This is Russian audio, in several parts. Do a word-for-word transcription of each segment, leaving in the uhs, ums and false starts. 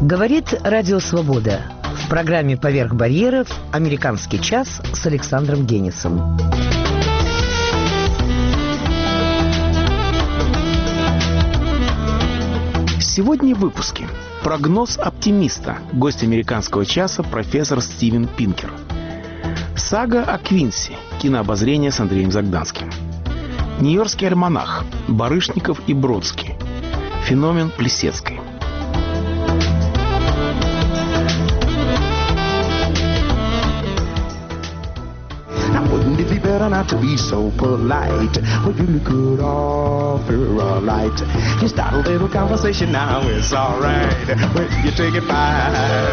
Говорит Радио Свобода. В программе «Поверх барьеров» «Американский час» с Александром Генисом. Сегодня в выпуске. Прогноз оптимиста. Гость «Американского часа» профессор Стивен Пинкер. Сага о Квинси. Кинообозрение с Андреем Загданским. Нью-Йоркский альманах. Барышников и Бродский. Феномен Плисецкой. Wouldn't it be better not to be so polite? Would you look good offer a light? You start a little conversation now, it's alright. When you take it by.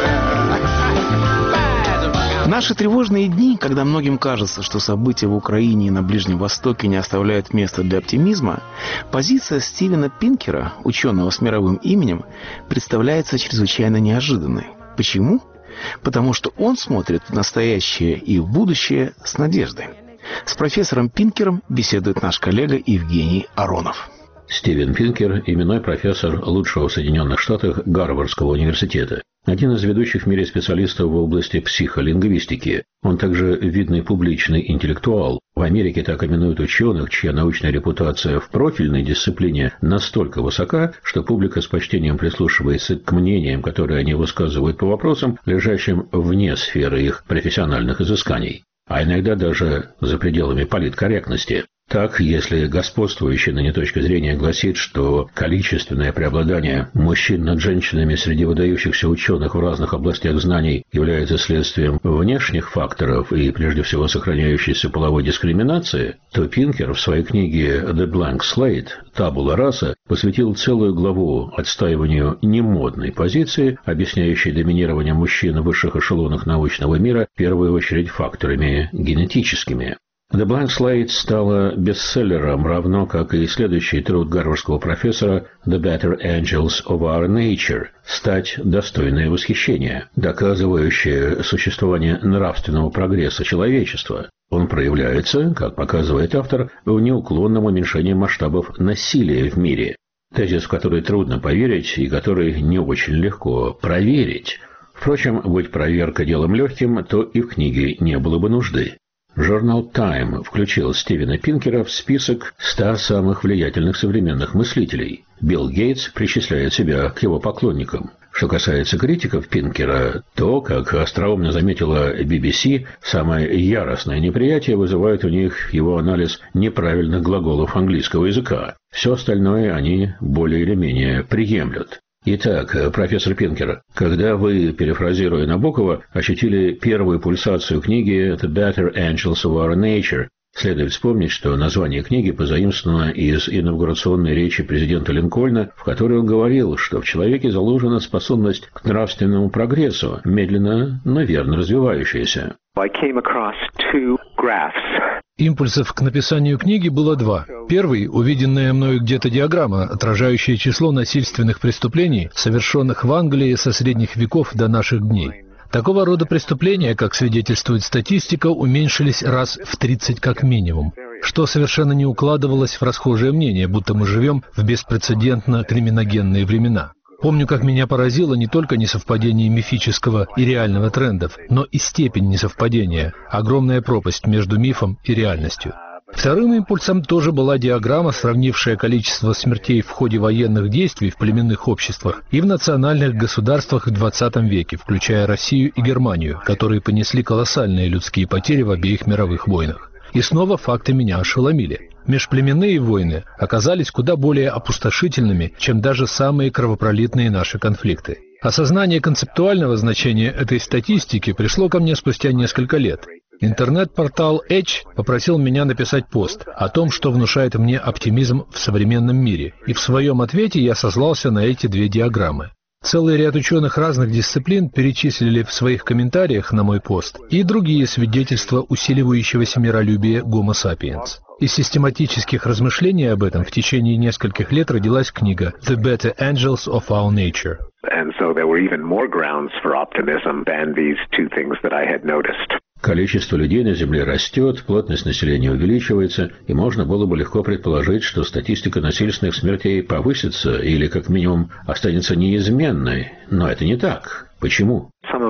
Наши тревожные дни, когда многим кажется, что события в Украине и на Ближнем Востоке не оставляют места для оптимизма, позиция Стивена Пинкера, ученого с мировым именем, представляется чрезвычайно неожиданной. Почему? Потому что он смотрит в настоящее и в будущее с надеждой. С профессором Пинкером беседует наш коллега Евгений Аронов. Стивен Пинкер – именной профессор лучшего в Соединенных Штатах Гарвардского университета. Один из ведущих в мире специалистов в области психолингвистики. Он также видный публичный интеллектуал. В Америке так именуют ученых, чья научная репутация в профильной дисциплине настолько высока, что публика с почтением прислушивается к мнениям, которые они высказывают по вопросам, лежащим вне сферы их профессиональных изысканий, а иногда даже за пределами политкорректности. Так, если господствующая ныне точка зрения гласит, что количественное преобладание мужчин над женщинами среди выдающихся ученых в разных областях знаний является следствием внешних факторов и, прежде всего, сохраняющейся половой дискриминации, то Пинкер в своей книге «The Blank Slate» «Табула раса» посвятил целую главу отстаиванию немодной позиции, объясняющей доминирование мужчин в высших эшелонах научного мира, в первую очередь факторами генетическими. «The Blank Slate» стала бестселлером, равно как и следующий труд гарвардского профессора «The Better Angels of Our Nature» – «Стать достойное восхищения», доказывающее существование нравственного прогресса человечества. Он проявляется, как показывает автор, в неуклонном уменьшении масштабов насилия в мире. Тезис, в который трудно поверить и который не очень легко проверить. Впрочем, будь проверка делом легким, то и в книге не было бы нужды. Журнал Time включил Стивена Пинкера в список ста самых влиятельных современных мыслителей. Билл Гейтс причисляет себя к его поклонникам. Что касается критиков Пинкера, то, как остроумно заметила би би си, самое яростное неприятие вызывает у них его анализ неправильных глаголов английского языка. Все остальное они более или менее приемлют. Итак, профессор Пинкер, когда вы, перефразируя Набокова, ощутили первую пульсацию книги «The Better Angels of Our Nature», следует вспомнить, что название книги позаимствовано из инаугурационной речи президента Линкольна, в которой он говорил, что в человеке заложена способность к нравственному прогрессу, медленно, но верно развивающаяся. I came across two graphs. Импульсов к написанию книги было два. Первый – увиденная мною где-то диаграмма, отражающая число насильственных преступлений, совершенных в Англии со средних веков до наших дней. Такого рода преступления, как свидетельствует статистика, уменьшились раз в тридцать как минимум, что совершенно не укладывалось в расхожее мнение, будто мы живем в беспрецедентно криминогенные времена. Помню, как меня поразило не только несовпадение мифического и реального трендов, но и степень несовпадения, огромная пропасть между мифом и реальностью. Вторым импульсом тоже была диаграмма, сравнившая количество смертей в ходе военных действий в племенных обществах и в национальных государствах в двадцатом веке, включая Россию и Германию, которые понесли колоссальные людские потери в обеих мировых войнах. И снова факты меня ошеломили. Межплеменные войны оказались куда более опустошительными, чем даже самые кровопролитные наши конфликты. Осознание концептуального значения этой статистики пришло ко мне спустя несколько лет. Интернет-портал Edge попросил меня написать пост о том, что внушает мне оптимизм в современном мире, и в своем ответе я сослался на эти две диаграммы. Целый ряд ученых разных дисциплин перечислили в своих комментариях на мой пост и другие свидетельства усиливающегося миролюбия Homo sapiens. Из систематических размышлений об этом в течение нескольких лет родилась книга «The Better Angels of Our Nature». And so there were even more grounds for optimism than these two things that I had noticed. Количество людей на Земле растет, плотность населения увеличивается, и можно было бы легко предположить, что статистика насильственных смертей повысится или, как минимум, останется неизменной. Но это не так. Почему?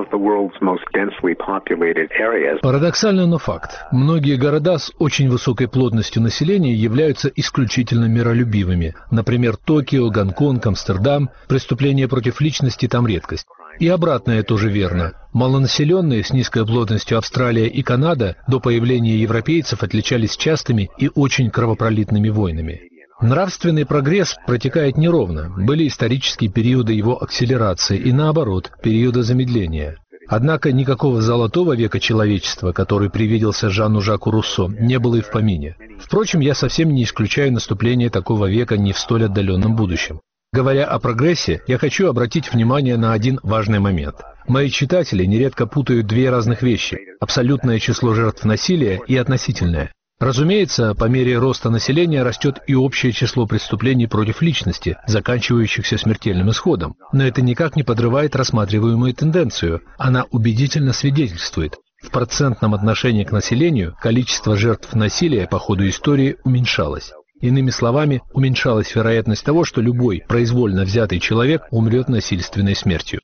Парадоксально, но факт. Многие города с очень высокой плотностью населения являются исключительно миролюбивыми. Например, Токио, Гонконг, Амстердам. Преступления против личности там редкость. И обратное тоже верно. Малонаселенные с низкой плотностью Австралия и Канада до появления европейцев отличались частыми и очень кровопролитными войнами. Нравственный прогресс протекает неровно. Были исторические периоды его акселерации и, наоборот, периоды замедления. Однако никакого золотого века человечества, который привиделся Жану Жаку Руссо, не было и в помине. Впрочем, я совсем не исключаю наступление такого века не в столь отдаленном будущем. Говоря о прогрессе, я хочу обратить внимание на один важный момент. Мои читатели нередко путают две разных вещи – абсолютное число жертв насилия и относительное. Разумеется, по мере роста населения растет и общее число преступлений против личности, заканчивающихся смертельным исходом. Но это никак не подрывает рассматриваемую тенденцию. Она убедительно свидетельствует. В процентном отношении к населению количество жертв насилия по ходу истории уменьшалось. Иными словами, уменьшалась вероятность того, что любой произвольно взятый человек умрет насильственной смертью.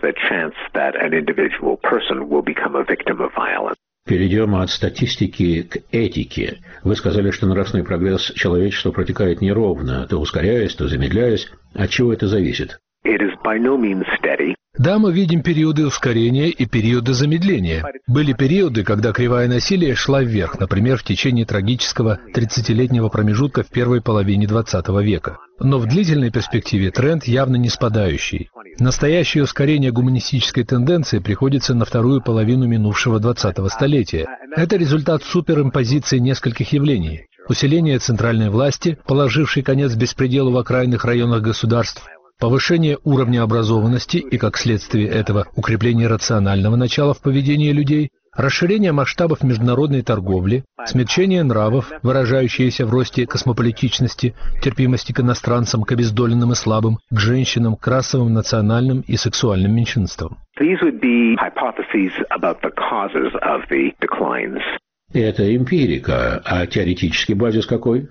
Перейдем от статистики к этике. Вы сказали, что нравственный прогресс человечества протекает неровно, то ускоряясь, то замедляясь. От чего это зависит? Да, мы видим периоды ускорения и периоды замедления. Были периоды, когда кривая насилия шла вверх, например, в течение трагического тридцатилетнего промежутка в первой половине двадцатого века. Но в длительной перспективе тренд явно не спадающий. Настоящее ускорение гуманистической тенденции приходится на вторую половину минувшего двадцатого столетия. Это результат суперимпозиции нескольких явлений. Усиление центральной власти, положившей конец беспределу в окраинных районах государств, повышение уровня образованности и, как следствие этого, укрепление рационального начала в поведении людей, расширение масштабов международной торговли, смягчение нравов, выражающееся в росте космополитичности, терпимости к иностранцам, к обездоленным и слабым, к женщинам, к расовым, национальным и сексуальным меньшинствам. Это эмпирика, а теоретический базис какой?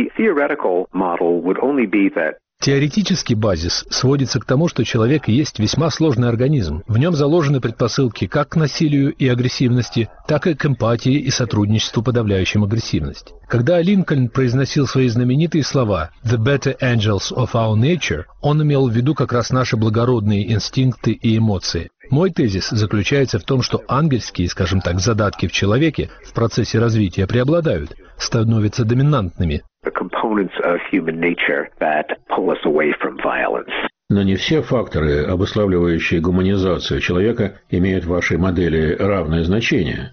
Теоретический базис сводится к тому, что человек есть весьма сложный организм. В нем заложены предпосылки как к насилию и агрессивности, так и к эмпатии и сотрудничеству, подавляющим агрессивность. Когда Линкольн произносил свои знаменитые слова «the better angels of our nature», он имел в виду как раз наши благородные инстинкты и эмоции. Мой тезис заключается в том, что ангельские, скажем так, задатки в человеке в процессе развития преобладают, становятся доминантными. Но не все факторы, обуславливающие гуманизацию человека, имеют в вашей модели равное значение.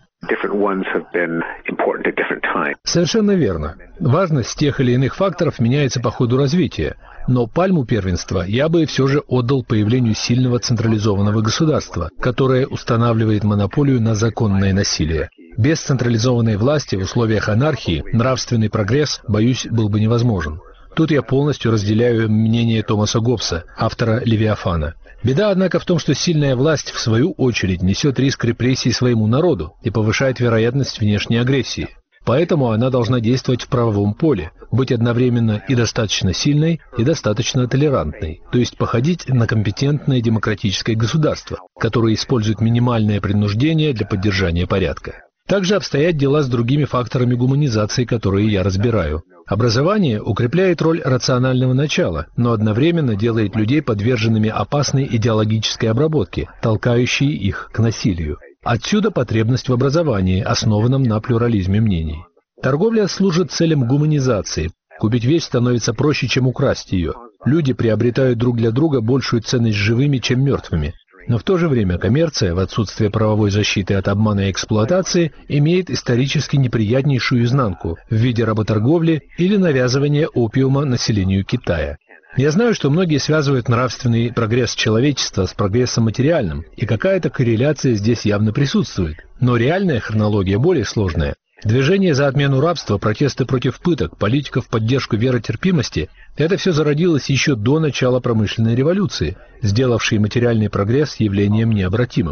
Совершенно верно. Важность тех или иных факторов меняется по ходу развития. Но пальму первенства я бы все же отдал появлению сильного централизованного государства, которое устанавливает монополию на законное насилие. Без централизованной власти в условиях анархии нравственный прогресс, боюсь, был бы невозможен. Тут я полностью разделяю мнение Томаса Гоббса, автора «Левиафана». Беда, однако, в том, что сильная власть, в свою очередь, несет риск репрессий своему народу и повышает вероятность внешней агрессии. Поэтому она должна действовать в правовом поле, быть одновременно и достаточно сильной, и достаточно толерантной, то есть походить на компетентное демократическое государство, которое использует минимальное принуждение для поддержания порядка. Также обстоят дела с другими факторами гуманизации, которые я разбираю. Образование укрепляет роль рационального начала, но одновременно делает людей подверженными опасной идеологической обработке, толкающей их к насилию. Отсюда потребность в образовании, основанном на плюрализме мнений. Торговля служит целям гуманизации. Купить вещь становится проще, чем украсть ее. Люди приобретают друг для друга большую ценность живыми, чем мертвыми. Но в то же время коммерция, в отсутствие правовой защиты от обмана и эксплуатации, имеет исторически неприятнейшую изнанку в виде работорговли или навязывания опиума населению Китая. Я знаю, что многие связывают нравственный прогресс человечества с прогрессом материальным, и какая-то корреляция здесь явно присутствует. Но реальная хронология более сложная. Движение за отмену рабства, протесты против пыток, политика в поддержку веротерпимости – это все зародилось еще до начала промышленной революции, сделавшей материальный прогресс явлением необратимым.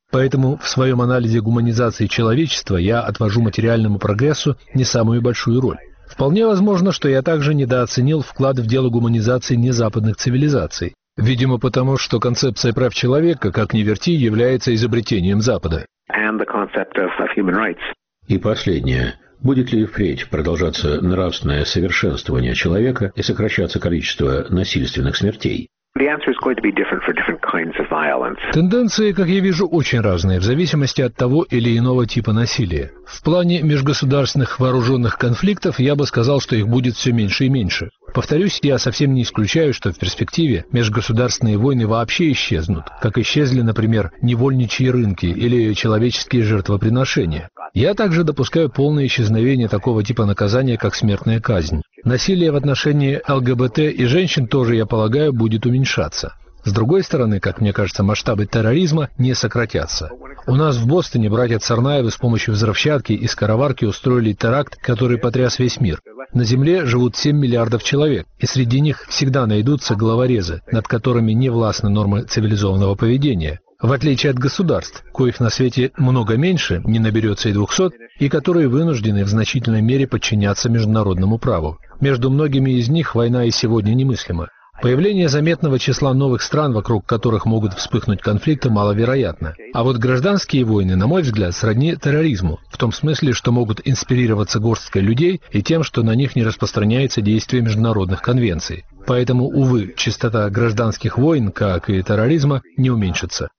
Поэтому в своем анализе гуманизации человечества я отвожу материальному прогрессу не самую большую роль. Вполне возможно, что я также недооценил вклад в дело гуманизации незападных цивилизаций. Видимо, потому что концепция прав человека, как ни верти, является изобретением Запада. And the concept of, of human rights. И последнее. Будет ли впредь продолжаться нравственное совершенствование человека и сокращаться количество насильственных смертей? The answer is going to be different for different kinds of violence. Тенденции, как я вижу, очень разные в зависимости от того или иного типа насилия. В плане межгосударственных вооруженных конфликтов я бы сказал, что их будет все меньше и меньше. Повторюсь, я совсем не исключаю, что в перспективе межгосударственные войны вообще исчезнут, как исчезли, например, невольничьи рынки или человеческие жертвоприношения. Я также допускаю полное исчезновение такого типа наказания, как смертная казнь. Насилие в отношении ЛГБТ и женщин тоже, я полагаю, будет уменьшаться. С другой стороны, как мне кажется, масштабы терроризма не сократятся. У нас в Бостоне братья Царнаевы с помощью взрывчатки и скороварки устроили теракт, который потряс весь мир. На Земле живут семь миллиардов человек, и среди них всегда найдутся головорезы, над которыми не властны нормы цивилизованного поведения. В отличие от государств, коих на свете много меньше, не наберется и двухсот, и которые вынуждены в значительной мере подчиняться международному праву. Между многими из них война и сегодня немыслима. Появление заметного числа новых стран, вокруг которых могут вспыхнуть конфликты, маловероятно. А вот гражданские войны, на мой взгляд, сродни терроризму, в том смысле, что могут инспирироваться горсткой людей и тем, что на них не распространяется действие международных конвенций. Поэтому, увы, частота гражданских войн, как и терроризма, не уменьшится.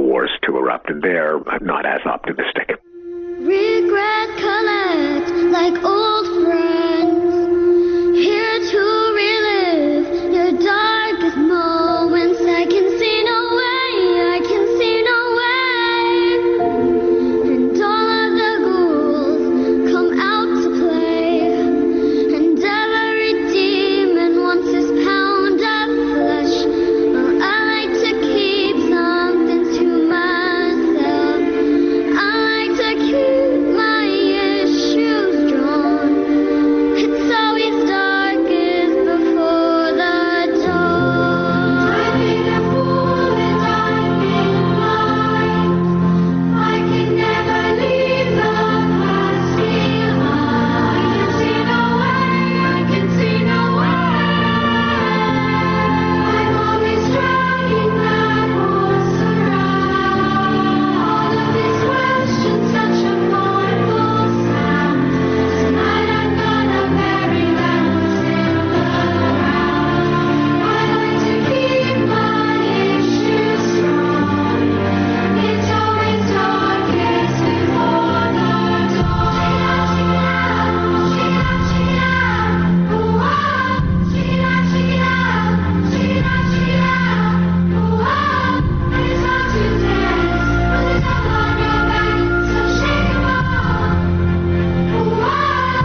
Regret collect like old friends, here to relive your darkest moments. I can see no way, I can see no way. And all of the ghouls come out to play, and every demon wants his pound of flesh. Well, I like to keep something to myself. I like to keep my issues drawn. It's always darkest before the dawn. I've been a fool and I've been blind. I can never leave the past behind. I can see no way, I can see no way. I'm always dragging that horse around. All of these questions, such a mournful sound. Tonight I'm gonna bury them in the ground. I like to keep my issues strong. It's always darkest before the dawn. Shake it out, shake it out, shake it out, shake it out, ooh ah. It's hard to dance when there's no one on your back, so shake 'em off, ooh ah.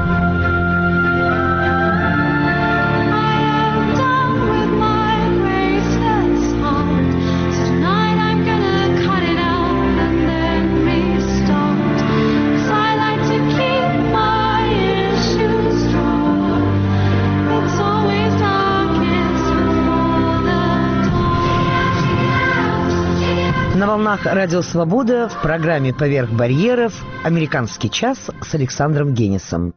I am done with my graceless heart, so tonight I'm gonna cut it out and then restart. 'Cause I like to keep my issues strong. It's always darkest before the dawn. На волнах Радио Свобода в программе «Поверх барьеров» «Американский час» с Александром Генисом.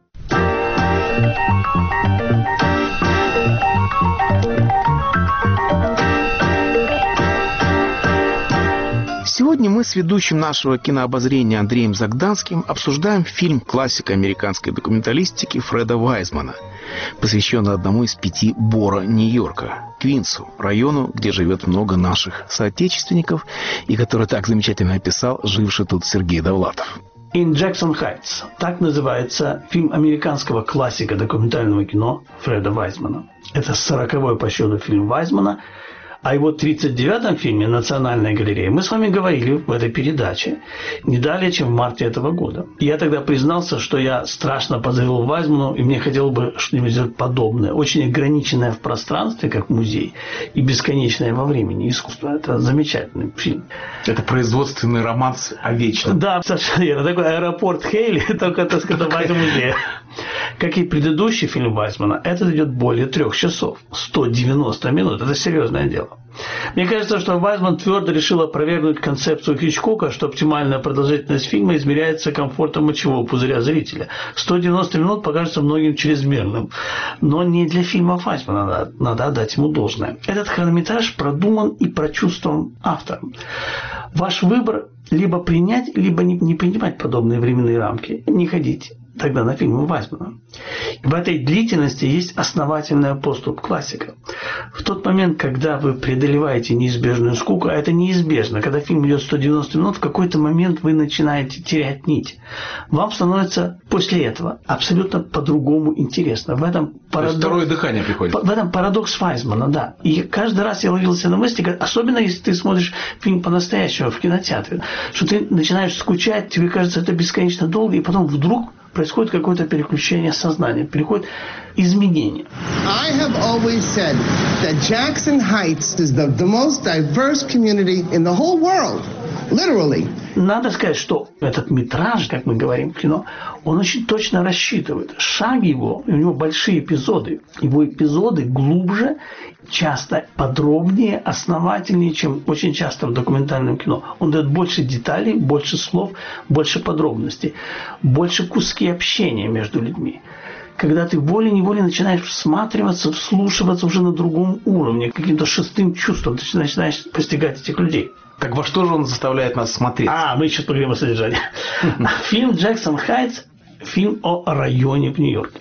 Сегодня мы с ведущим нашего кинообозрения Андреем Загданским обсуждаем фильм классика американской документалистики Фреда Вайзмана, посвященный одному из пяти Бора Нью-Йорка, Квинсу, району, где живет много наших соотечественников и который так замечательно описал живший тут Сергей Довлатов. «In Jackson Heights» – так называется фильм американского классика документального кино Фреда Вайзмана. Это сороковой по счету фильм Вайзмана. О его тридцать девятом фильме «Национальная галерея» мы с вами говорили в этой передаче не далее, чем в марте этого года. Я тогда признался, что я страшно позавидовал Вайзману, и мне хотелось бы что-нибудь сделать подобное. Очень ограниченное в пространстве, как музей, и бесконечное во времени искусство. Это замечательный фильм. Это производственный романс о вечном. Да, совершенно верно. Такой аэропорт Хейли, только, так сказать, в этом музее. Как и предыдущий фильм Вайсмана, этот идет более трех часов. сто девяносто минут. Это серьезное дело. Мне кажется, что Вайсман твердо решил опровергнуть концепцию Хичкока, что оптимальная продолжительность фильма измеряется комфортом мочевого пузыря зрителя. сто девяносто минут покажется многим чрезмерным. Но не для фильма Вайсмана, надо, надо отдать ему должное. Этот хронометраж продуман и прочувствован автором. Ваш выбор либо принять, либо не, не принимать подобные временные рамки. Не ходите тогда на фильмы Вайсмана. В этой длительности есть основательный поступ классика. В тот момент, когда вы преодолеваете неизбежную скуку, а это неизбежно, когда фильм идет сто девяносто минут, в какой-то момент вы начинаете терять нить. Вам становится после этого абсолютно по-другому интересно. В этом парадокс... второе дыхание приходит. В этом парадокс Вайсмана, да. И каждый раз я ловился на мысли, особенно если ты смотришь фильм по-настоящему в кинотеатре, что ты начинаешь скучать, тебе кажется это бесконечно долго, и потом вдруг происходит какое-то переключение сознания, приходит изменение. I have always said that Jackson Heights is the, the most diverse community in the whole world. Literally. Надо сказать, что этот метраж, как мы говорим в кино, он очень точно рассчитывает. Шаг его, у него большие эпизоды. Его эпизоды глубже, часто подробнее, основательнее, чем очень часто в документальном кино. Он дает больше деталей, больше слов, больше подробностей, больше куски общения между людьми. Когда ты волей-неволей начинаешь всматриваться, вслушиваться уже на другом уровне, каким-то шестым чувством, ты начинаешь постигать этих людей. Так во что же он заставляет нас смотреть? А, мы сейчас поговорим о содержании. Фильм «Джексон Хайтс» – фильм о районе в Нью-Йорке.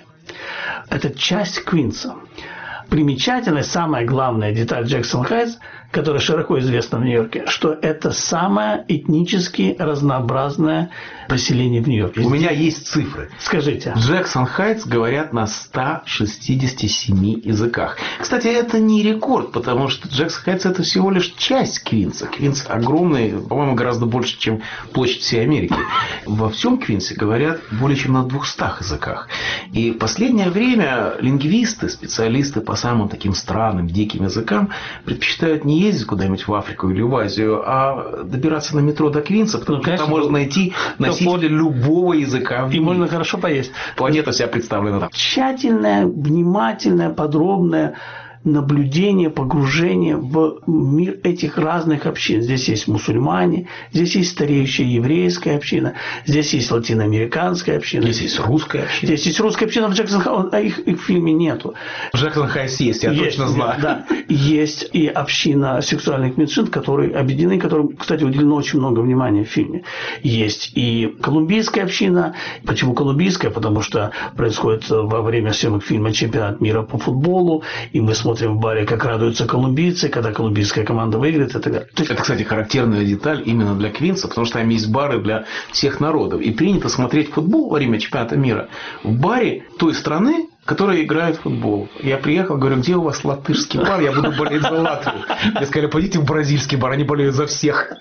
Это часть Квинса. Примечательная, самая главная деталь «Джексон Хайтс», которая широко известна в Нью-Йорке, что это самое этнически разнообразное поселение в Нью-Йорке. У меня есть цифры. Скажите. Джексон Хайтс говорят на ста шестидесяти семи языках. Кстати, это не рекорд, потому что Джексон Хайтс – это всего лишь часть Квинса. Квинс огромный, по-моему, гораздо больше, чем площадь всей Америки. Во всем Квинсе говорят более чем на двухстах языках. И в последнее время лингвисты, специалисты по самым таким странным, диким языкам предпочитают не ездить куда-нибудь в Африку или в Азию, а добираться на метро до Квинса, потому ну, что конечно, там можно найти носителя любого языка. И можно хорошо поесть. Планета вся представлена там. Тщательное, внимательное, подробное наблюдение, погружение в мир этих разных общин. Здесь есть мусульмане, здесь есть стареющая еврейская община, здесь есть латиноамериканская община. Здесь есть русская община. Здесь есть русская община, в Джексон Хайтс, а их, их в фильме нету. В Джексон Хайтс есть, я есть, точно знаю. Да, есть и община сексуальных меньшин, которые объединены, которым, кстати, уделено очень много внимания в фильме. Есть и колумбийская община. Почему колумбийская? Потому что происходит во время съемок фильма «Чемпионат мира по футболу», и мы смотрим смотрим в баре, как радуются колумбийцы, когда колумбийская команда выиграет и так далее. То есть... Это, кстати, характерная деталь именно для Квинса, потому что там есть бары для всех народов. И принято смотреть футбол во время чемпионата мира в баре той страны, которая играет в футбол. Я приехал, говорю, где у вас латышский бар? Я буду болеть за Латвию. Мне сказали, пойдите в бразильский бар, они болеют за всех.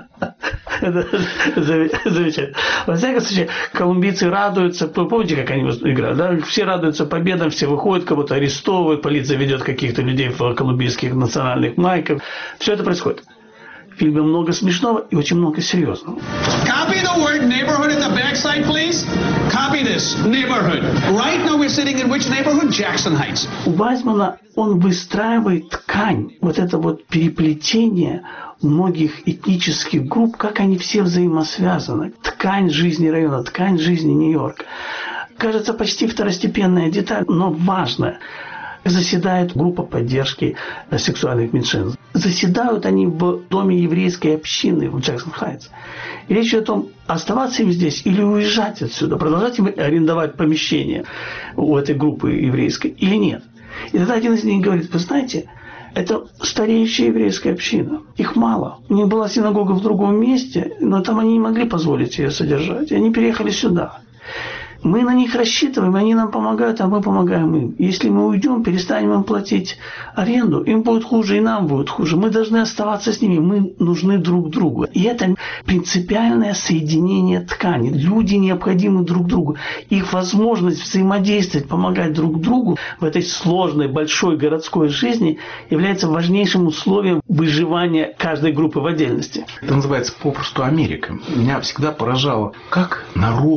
Это замечательно. Во всяком случае, колумбийцы радуются. Помните, как они играют? Да? Все радуются победам, все выходят, кого-то арестовывают, полиция ведет каких-то людей в колумбийских национальных майках. Все это происходит. В фильме много смешного и очень много серьезного. Copy the word neighborhood in the backside, please. Copy this. Neighborhood. Right now we're sitting in which neighborhood? Jackson Heights. У Вайсмана он выстраивает ткань, вот это вот переплетение многих этнических групп, как они все взаимосвязаны. Ткань жизни района, ткань жизни Нью-Йорка. Кажется, почти второстепенная деталь, но важная. Заседает группа поддержки сексуальных меньшинств. Заседают они в доме еврейской общины в Джексон Хайтс. И речь идет о том, оставаться им здесь или уезжать отсюда, продолжать им арендовать помещение у этой группы еврейской или нет. И тогда один из них говорит, вы знаете, это стареющая еврейская община. Их мало. У них была синагога в другом месте, но там они не могли позволить ее содержать. И они переехали сюда. Мы на них рассчитываем, они нам помогают, а мы помогаем им. Если мы уйдем, перестанем им платить аренду, им будет хуже, и нам будет хуже. Мы должны оставаться с ними, мы нужны друг другу. И это принципиальное соединение ткани. Люди необходимы друг другу. Их возможность взаимодействовать, помогать друг другу в этой сложной, большой городской жизни является важнейшим условием выживания каждой группы в отдельности. Это называется попросту Америка. Меня всегда поражало, как народы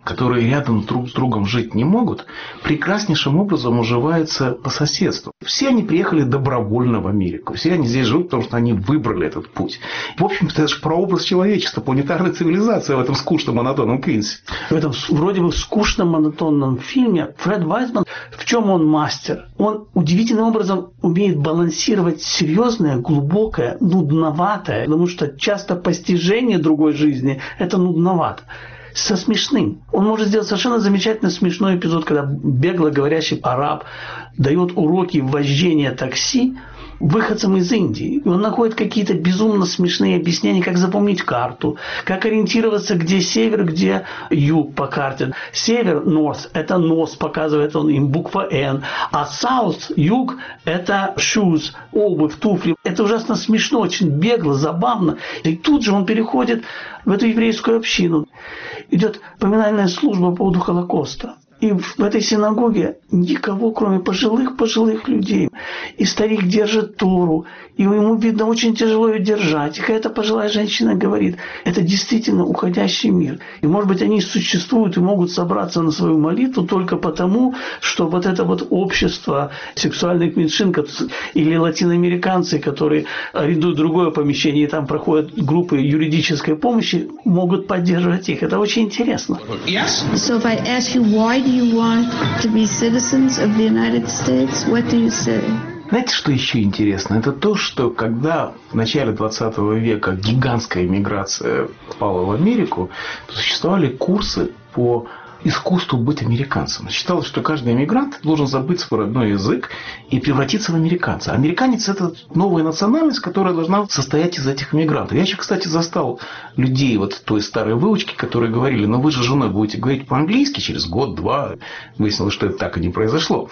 которые рядом друг с другом жить не могут, прекраснейшим образом уживаются по соседству. Все они приехали добровольно в Америку. Все они здесь живут, потому что они выбрали этот путь. В общем-то, это же прообраз человечества, планетарная цивилизация в этом скучном монотонном Квинсе. В этом вроде бы скучном монотонном фильме Фред Вайсман, в чем он мастер? Он удивительным образом умеет балансировать серьезное, глубокое, нудноватое, потому что часто постижение другой жизни – это нудновато, со смешным. Он может сделать совершенно замечательно смешной эпизод, когда бегло говорящий араб дает уроки вождения такси выходцам из Индии. И он находит какие-то безумно смешные объяснения, как запомнить карту, как ориентироваться, где север, где юг по карте. Север, north, это нос, показывает он им буква N, а south, юг, это shoes, обувь, туфли. Это ужасно смешно, очень бегло, забавно. И тут же он переходит в эту еврейскую общину. Идет поминальная служба по поводу Холокоста. И в этой синагоге никого, кроме пожилых-пожилых людей. И старик держит Тору, и ему, видно, очень тяжело ее держать. И какая-то пожилая женщина говорит, это действительно уходящий мир. И, может быть, они существуют и могут собраться на свою молитву только потому, что вот это вот общество сексуальных меньшин или латиноамериканцы, которые арендуют другое помещение, и там проходят группы юридической помощи, могут поддерживать их. Это очень интересно. Yes? So if I ask you, why do you want to be citizens of the United States, what do you say? Знаете, что еще интересно? Это то, что когда в начале двадцатого века гигантская миграция попала в Америку, то существовали курсы по искусству быть американцем. Считалось, что каждый иммигрант должен забыть свой родной язык и превратиться в американца. Американец – это новая национальность, которая должна состоять из этих иммигрантов. Я еще, кстати, застал людей вот той старой выучки, которые говорили, ну вы же с женой будете говорить по-английски через год-два. Выяснилось, что это так и не произошло.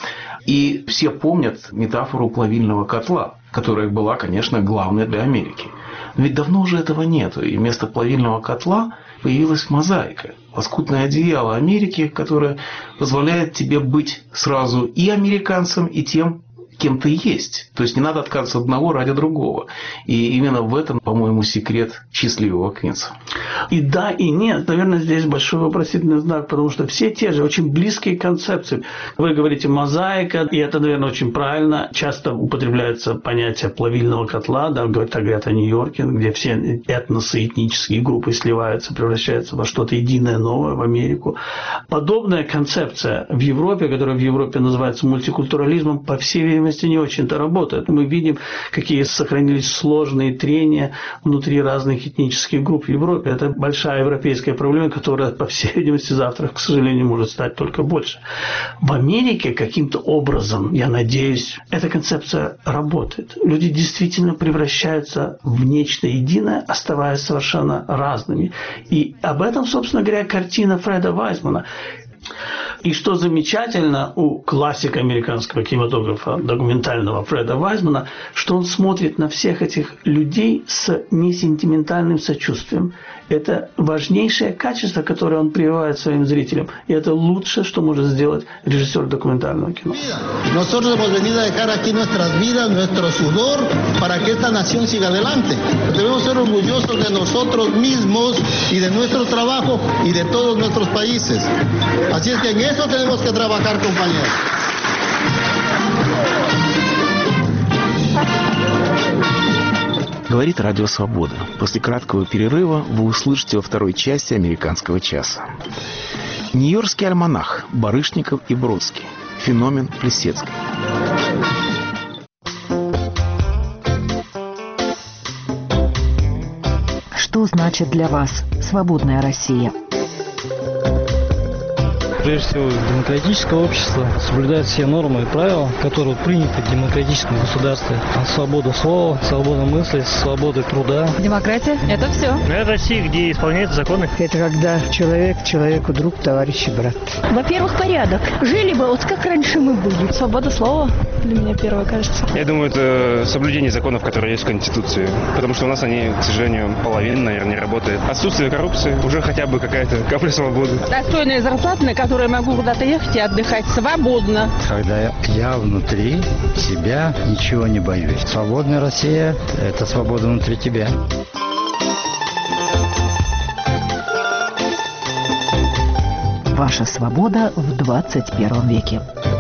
И все помнят метафору плавильного котла, которая была, конечно, главной для Америки. Но ведь давно уже этого нету. И вместо плавильного котла появилась мозаика. Лоскутное одеяло Америки, которое позволяет тебе быть сразу и американцем, и тем, кем ты есть. То есть не надо отказываться от одного ради другого. И именно в этом, по-моему, секрет счастливого Квинса. И да, и нет. Наверное, здесь большой вопросительный знак, потому что все те же очень близкие концепции. Вы говорите мозаика, и это, наверное, очень правильно. Часто употребляется понятие плавильного котла, да, так говорят о Нью-Йорке, где все этносы, этнические группы сливаются, превращаются во что-то единое новое, в Америку. Подобная концепция в Европе, которая в Европе называется мультикультурализмом, по всей видимости, не очень-то работает. Мы видим, какие сохранились сложные трения внутри разных этнических групп в Европе. Это большая европейская проблема, которая, по всей видимости, завтра, к сожалению, может стать только больше. В Америке каким-то образом, я надеюсь, эта концепция работает. Люди действительно превращаются в нечто единое, оставаясь совершенно разными. И об этом, собственно говоря, картина Фреда Вайсмана. И что замечательно у классика американского кинематографа, документального Фреда Вайсмана, что он смотрит на всех этих людей с несентиментальным сочувствием. Это важнейшее качество, которое он прививает своим зрителям. И это лучшее, что может сделать режиссер документального кино. Nosotros hemos venido a dejar aquí nuestras vidas, nuestro sudor, para que esta nación siga adelante. Debemos ser orgullosos de nosotros mismos y de nuestro trabajo y de todos nuestros países. Así es que en eso tenemos que trabajar, compañeros. Говорит Радио Свобода. После краткого перерыва вы услышите во второй части «Американского часа». Нью-Йоркский альманах. Барышников и Бродский. Феномен Плесецкой. Что значит для вас свободная Россия? Прежде всего, демократическое общество соблюдает все нормы и правила, которые приняты в демократическом государстве. Свобода слова, свобода мысли, свобода труда. Демократия – это все. Это Россия, где исполняются законы. Это когда человек человеку друг, товарищ и брат. Во-первых, порядок. Жили бы, вот как раньше мы были. Свобода слова для меня первое, кажется. Я думаю, это соблюдение законов, которые есть в Конституции. Потому что у нас они, к сожалению, половина, наверное, не работает. Отсутствие коррупции, уже хотя бы какая-то капля свободы. Достойная зарплата, на которую я могу куда-то ехать и отдыхать свободно. Когда я внутри себя ничего не боюсь. Свободная Россия – это свобода внутри тебя. Ваша свобода в двадцать первом веке.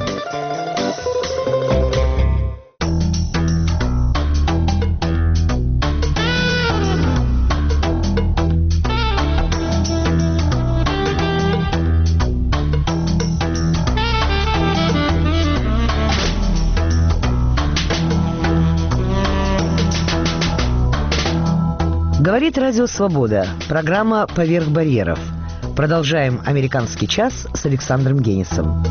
Говорит Радио Свобода. Программа «Поверх барьеров». Продолжаем «Американский час» с Александром Генисом.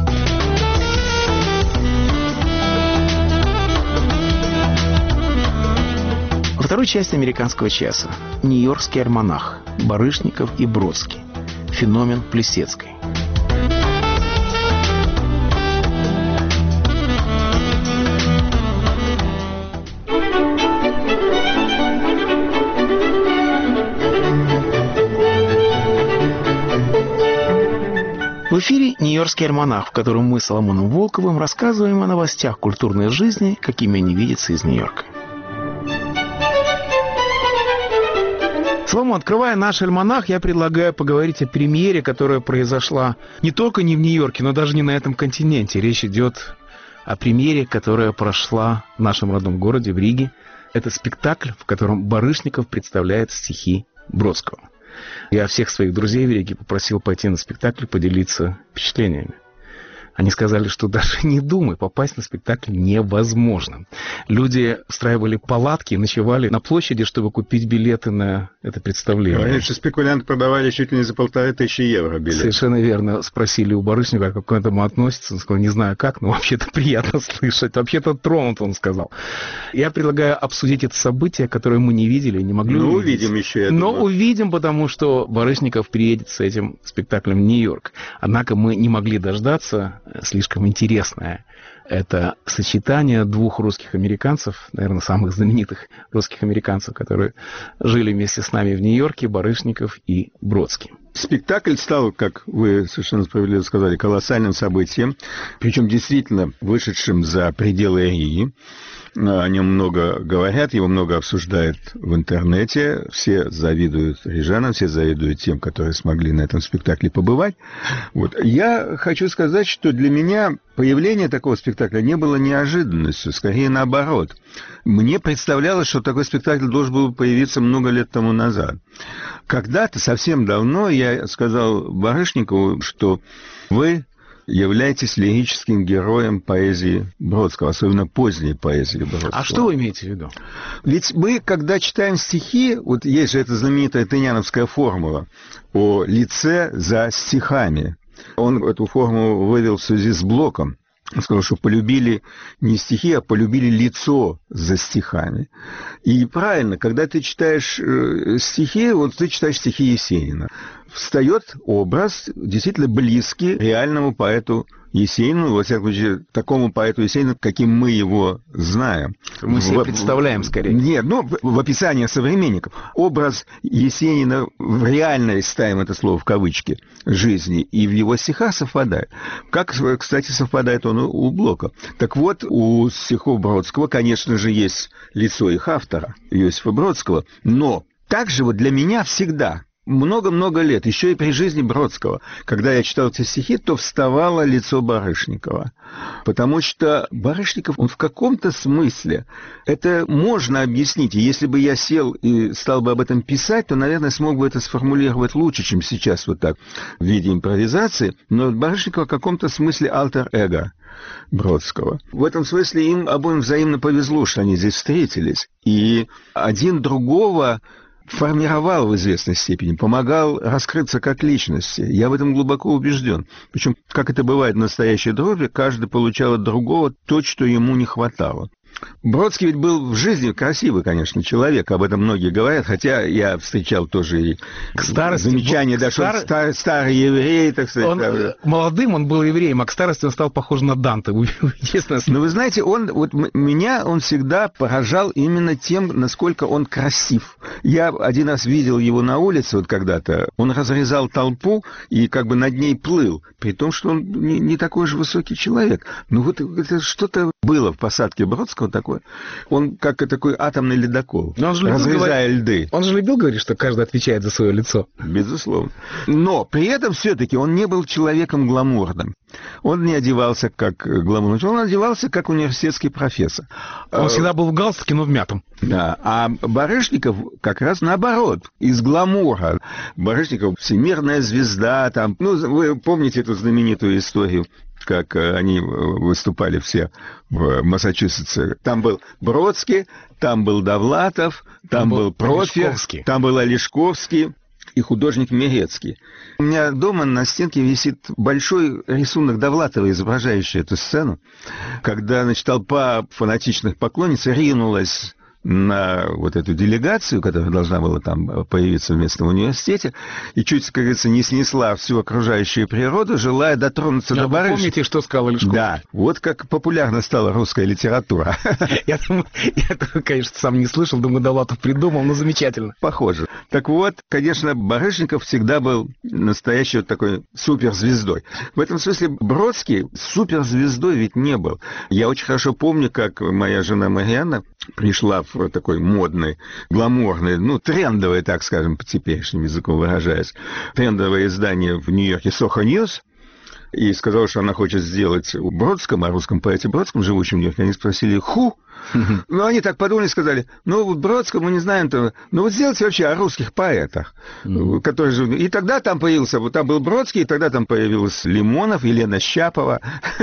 Во второй части «Американского часа» нью-йоркский альманах Барышников и Бродский. Феномен Плисецкой. В эфире «Нью-Йоркский альманах», в котором мы с Соломоном Волковым рассказываем о новостях культурной жизни, какими они видятся из Нью-Йорка. Соломон, открывая наш альманах, я предлагаю поговорить о премьере, которая произошла не только не в Нью-Йорке, но даже не на этом континенте. Речь идет о премьере, которая прошла в нашем родном городе, в Риге. Это спектакль, в котором Барышников представляет стихи Бродского. Я всех своих друзей в Риге попросил пойти на спектакль, поделиться впечатлениями. Они сказали, что даже не думай, попасть на спектакль невозможно. Люди устраивали палатки и ночевали на площади, чтобы купить билеты на это представление. Говорят, что спекулянты продавали чуть ли не за полторы тысячи евро билеты. Совершенно верно. Спросили у Барышникова, как он к этому относится. Он сказал, не знаю как, но вообще-то приятно слышать. Вообще-то тронут, он сказал. Я предлагаю обсудить это событие, которое мы не видели, не могли ну, увидеть. увидим еще, я Но думаю. увидим, потому что Барышников приедет с этим спектаклем в Нью-Йорк. Однако мы не могли дождаться. Слишком интересное. Это сочетание двух русских американцев, наверное, самых знаменитых русских американцев, которые жили вместе с нами в Нью-Йорке, Барышников и Бродский. Спектакль стал, как вы совершенно справедливо сказали, колоссальным событием, причем действительно вышедшим за пределы Риги. О нем много говорят, его много обсуждают в интернете. Все завидуют рижанам, все завидуют тем, которые смогли на этом спектакле побывать. Вот. Я хочу сказать, что для меня появление такого спектакля не было неожиданностью, скорее наоборот. Мне представлялось, что такой спектакль должен был появиться много лет тому назад. Когда-то, совсем давно, я сказал Барышникову, что вы являетесь лирическим героем поэзии Бродского, особенно поздней поэзии Бродского. А что вы имеете в виду? Ведь мы, когда читаем стихи, вот есть же эта знаменитая тыняновская формула о лице за стихами. Он эту формулу вывел в связи с Блоком. Он сказал, что полюбили не стихи, а полюбили лицо за стихами. И правильно, когда ты читаешь э, стихи, вот ты читаешь стихи Есенина, встает образ действительно близкий реальному поэту Есенину, во всяком случае, такому поэту Есенину, каким мы его знаем. Мы себе в, представляем, скорее. Нет, ну, в описании современников. Образ Есенина в реальной, ставим это слово в кавычки, жизни, и в его стихах совпадает. Как, кстати, совпадает он у Блока. Так вот, у стихов Бродского, конечно же, есть лицо их автора, Иосифа Бродского, но также вот для меня всегда... Много-много лет, еще и при жизни Бродского, когда я читал эти стихи, то вставало лицо Барышникова. Потому что Барышников, он в каком-то смысле, это можно объяснить. И если бы я сел и стал бы об этом писать, то, наверное, смог бы это сформулировать лучше, чем сейчас вот так, в виде импровизации. Но Барышников в каком-то смысле альтер-эго Бродского. В этом смысле им обоим взаимно повезло, что они здесь встретились. И один другого формировал в известной степени, помогал раскрыться как личности. Я в этом глубоко убежден. Причем, как это бывает в настоящей дружбе, каждый получал от другого то, что ему не хватало. Бродский ведь был в жизни красивый, конечно, человек, об этом многие говорят, хотя я встречал тоже и к старости, замечание, к да, стар... что стар... старый еврей, так сказать. Он, да. Молодым он был евреем, а к старости он стал похож на Данте. Но вы знаете, он, вот меня он всегда поражал именно тем, насколько он красив. Я один раз видел его на улице вот когда-то, он разрезал толпу и как бы над ней плыл, при том, что он не, не такой же высокий человек. Ну вот это что-то Было в посадке Бродского такое. Он как такой атомный ледокол, разрезая говорить, льды. Он же любил говорить, что каждый отвечает за свое лицо. Безусловно. Но при этом все-таки он не был человеком гламурным. Он не одевался как гламурный, он одевался как университетский профессор. Он всегда был в галстуке, но в мятом. Да, а Барышников как раз наоборот, из гламура. Барышников всемирная звезда, там, ну, вы помните эту знаменитую историю, как они выступали все в Массачусетсе. Там был Бродский, там был Довлатов, там, там был, был Профи, там был Олешковский и художник Мирецкий. У меня дома на стенке висит большой рисунок Довлатова, изображающий эту сцену, когда, значит, толпа фанатичных поклонниц ринулась на вот эту делегацию, которая должна была там появиться в местном университете, и чуть, как говорится, не снесла всю окружающую природу, желая дотронуться да, до Барышникова. Помните, что сказал Олешков? Да, вот как популярна стала русская литература. Я, я, конечно, сам не слышал, думаю, Довлатов придумал, но замечательно. Похоже. Так вот, конечно, Барышников всегда был настоящей вот такой суперзвездой. В этом смысле Бродский суперзвездой ведь не был. Я очень хорошо помню, как моя жена Марианна пришла в такой модный, гламурный, ну, трендовый, так скажем, по теперешним языком выражаясь, трендовое издание в Нью-Йорке Soho News, и сказала, что она хочет сделать о Бродском, о русском поэте Бродском, живущем в Нью-Йорке. Они спросили, ху? Ну, они так подумали и сказали, ну, вот Бродского мы не знаем, то, ну, вот сделайте вообще о русских поэтах, mm-hmm. которые живут. И тогда там появился, вот там был Бродский, и тогда там появился Лимонов, Елена Щапова.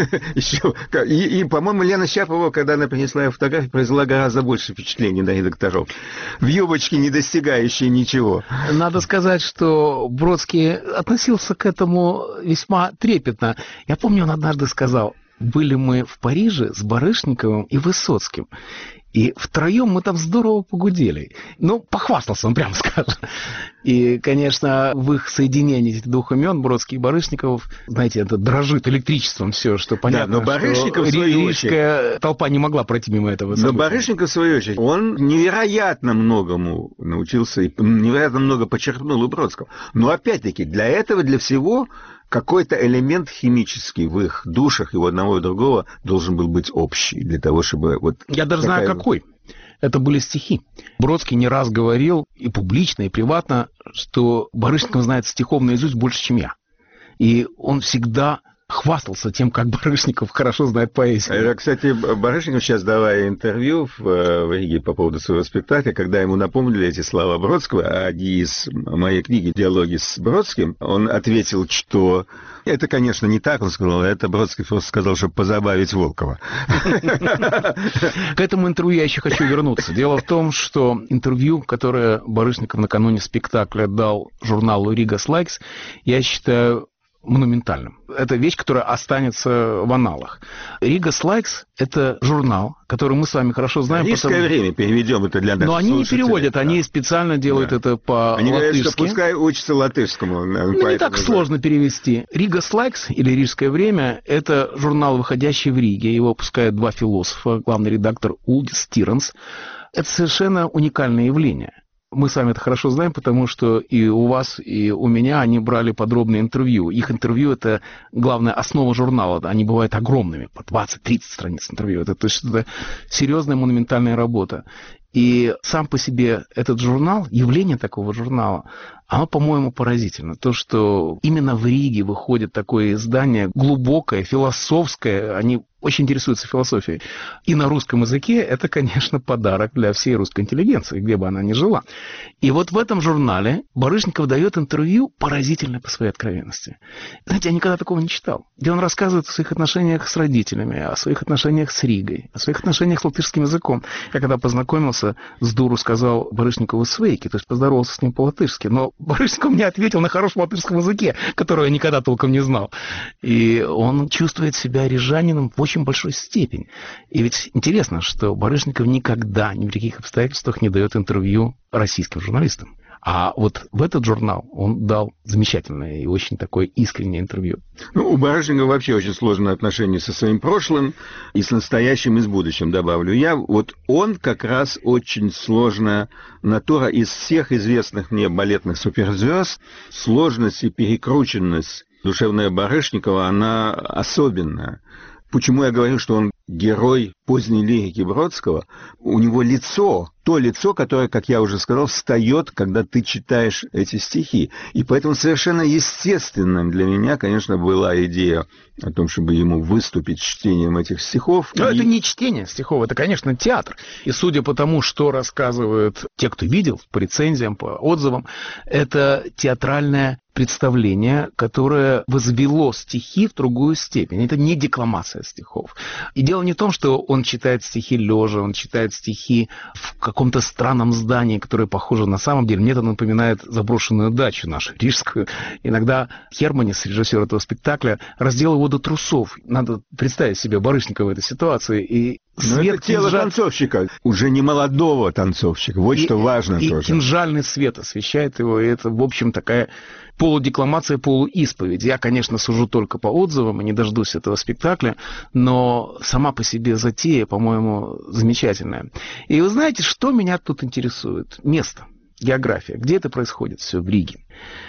Еще, и, и, по-моему, Лена Щапова, когда она принесла ее фотографию, произвела гораздо больше впечатлений на редакторов. В юбочке, не достигающей ничего. Надо сказать, что Бродский относился к этому весьма трепетно. Я помню, он однажды сказал, были мы в Париже с Барышниковым и Высоцким. И втроем мы там здорово погудели. Ну, похвастался он, прямо скажем. И, конечно, в их соединении этих двух имен, Бродский и Барышников, знаете, это дрожит электричеством все, что понятно, да, но Барышников, что рижская толпа не могла пройти мимо этого события. Но Барышников, в свою очередь, он невероятно многому научился и невероятно много почерпнул у Бродского. Но, опять-таки, для этого, для всего... какой-то элемент химический в их душах, и у одного и другого должен был быть общий, для того, чтобы... вот. Я даже такая... знаю, какой. Это были стихи. Бродский не раз говорил, и публично, и приватно, что Барышников знает стихов наизусть больше, чем я. И он всегда... хвастался тем, как Барышников хорошо знает поэзию. Кстати, Барышников сейчас, давая интервью в, в Риге по поводу своего спектакля, когда ему напомнили эти слова Бродского, а одни из моей книги «Диалоги с Бродским», он ответил, что это, конечно, не так, он сказал, это Бродский просто сказал, чтобы позабавить Волкова. К этому интервью я еще хочу вернуться. Дело в том, что интервью, которое Барышников накануне спектакля дал журналу «Рига Слайкс», я считаю монументальным. Это вещь, которая останется в анналах. «Рига Слайкс» — это журнал, который мы с вами хорошо знаем. Рижское потому... время, переведем это для наших Но они слушателей. Не переводят, да. Они специально делают да. это по-латышски. Они говорят, что пускай учатся латышскому. Ну, не так да. сложно перевести. «Рига Слайкс» или «Рижское время» — это журнал, выходящий в Риге. Его выпускают два философа, главный редактор Улдис Тиранс. Это совершенно уникальное явление. Мы с вами это хорошо знаем, потому что и у вас, и у меня они брали подробные интервью. Их интервью – это главная основа журнала. Они бывают огромными, по двадцать-тридцать страниц интервью. Это, то есть, это серьезная монументальная работа. И сам по себе этот журнал, явление такого журнала, оно, по-моему, поразительно. То, что именно в Риге выходит такое издание глубокое, философское, они очень интересуются философией. И на русском языке это, конечно, подарок для всей русской интеллигенции, где бы она ни жила. И вот в этом журнале Барышников дает интервью поразительное по своей откровенности. Знаете, я никогда такого не читал. Где он рассказывает о своих отношениях с родителями, о своих отношениях с Ригой, о своих отношениях с латышским языком. Я когда познакомился с Дуру, сказал Барышникову «свейки», то есть поздоровался с ним по-латышски. Но Барышников мне ответил на хорошем латышском языке, которого я никогда толком не знал. И он чувствует себя рижанином в очень большой степени. И ведь интересно, что Барышников никогда, ни в каких обстоятельствах не дает интервью российским журналистам. А вот в этот журнал он дал замечательное и очень такое искреннее интервью. Ну, у Барышникова вообще очень сложные отношения со своим прошлым, и с настоящим, и с будущим, добавлю я. Вот он как раз очень сложная натура из всех известных мне балетных суперзвезд. Сложность и перекрученность душевная Барышникова, она особенная. Почему я говорю, что он герой поздней лирики Бродского, у него лицо, то лицо, которое, как я уже сказал, встает, когда ты читаешь эти стихи. И поэтому совершенно естественным для меня, конечно, была идея о том, чтобы ему выступить с чтением этих стихов. Но и... это не чтение стихов, это, конечно, театр. И судя по тому, что рассказывают те, кто видел, по рецензиям, по отзывам, это театральное представление, которое возвело стихи в другую степень. Это не декламация стихов. И дело не в том, что он читает стихи лежа, он читает стихи в каком-то странном здании, которое похоже на самом деле. Мне это напоминает заброшенную дачу нашу, рижскую. Иногда Херманис, режиссер этого спектакля, раздел его до трусов. Надо представить себе Барышникова в этой ситуации. И Но это тело кинжаль... танцовщика, уже не молодого танцовщика. Вот и, что важно и тоже. И кинжальный свет освещает его, и это, в общем, такая полудекламация, полуисповедь. Я, конечно, сужу только по отзывам и не дождусь этого спектакля, но сама по себе затея, по-моему, замечательная. И вы знаете, что меня тут интересует? Место, география. Где это происходит все? В Риге.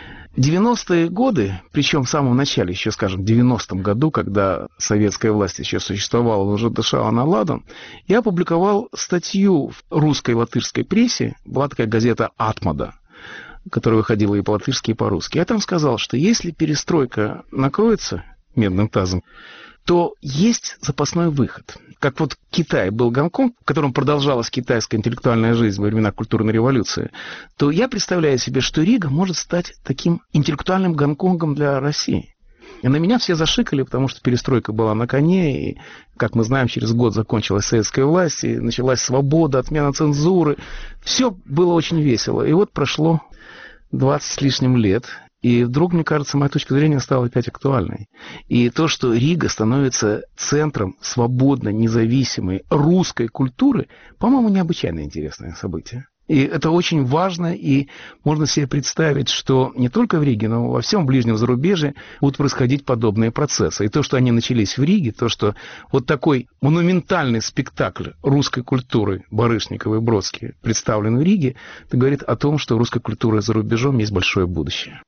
В девяностые годы, причем в самом начале, еще, скажем, в девяностом году, когда советская власть еще существовала, уже дышала на ладан, я опубликовал статью в русской и латышской прессе, была такая газета «Атмада», которая выходила и по-латышски, и по-русски. Я там сказал, что если перестройка накроется медным тазом, то есть запасной выход. Как вот Китай был Гонконг, в котором продолжалась китайская интеллектуальная жизнь во времена культурной революции, то я представляю себе, что Рига может стать таким интеллектуальным Гонконгом для России. И на меня все зашикали, потому что перестройка была на коне, и, как мы знаем, через год закончилась советская власть, и началась свобода, отмена цензуры. Все было очень весело. И вот прошло двадцать с лишним лет, и вдруг, мне кажется, моя точка зрения стала опять актуальной. И то, что Рига становится центром свободно независимой русской культуры, по-моему, необычайно интересное событие. И это очень важно, и можно себе представить, что не только в Риге, но во всем ближнем зарубежье будут происходить подобные процессы. И то, что они начались в Риге, то, что вот такой монументальный спектакль русской культуры Барышникова и Бродский представлен в Риге, это говорит о том, что русская культура за рубежом есть большое будущее.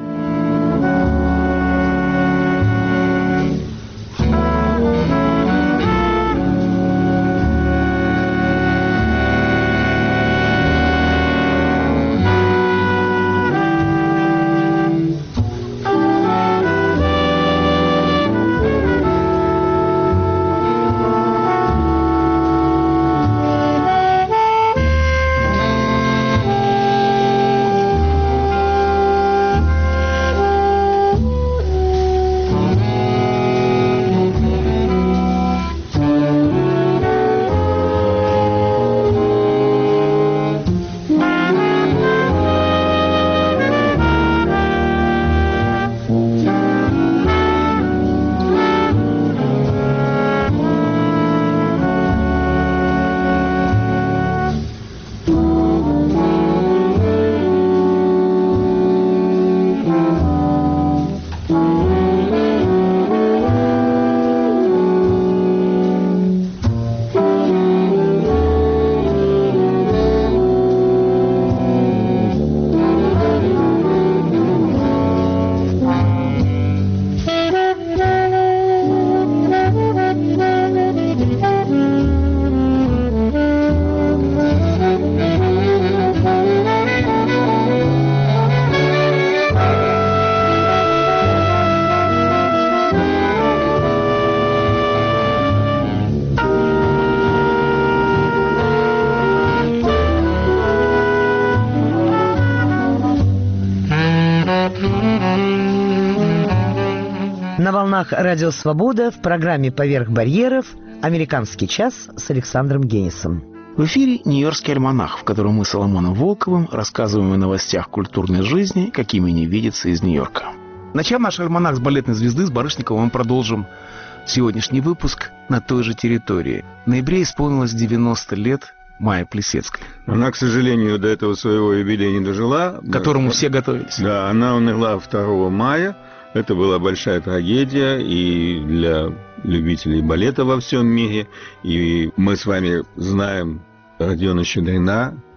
На волнах «Радио Свобода» в программе «Поверх барьеров» «Американский час» с Александром Генисом. В эфире «Нью-Йоркский альманах», в котором мы с Соломоном Волковым рассказываем о новостях культурной жизни, какими они видятся из Нью-Йорка. Начав наш альманах с балетной звезды, с Барышниковым, мы продолжим сегодняшний выпуск на той же территории. В ноябре исполнилось девяносто лет Майе Плисецкой. Она, к сожалению, до этого своего юбилея не дожила. К которому да, все готовились. Да, она умерла второго мая. Это была большая трагедия и для любителей балета во всем мире. И мы с вами знаем Родиона Щедрина,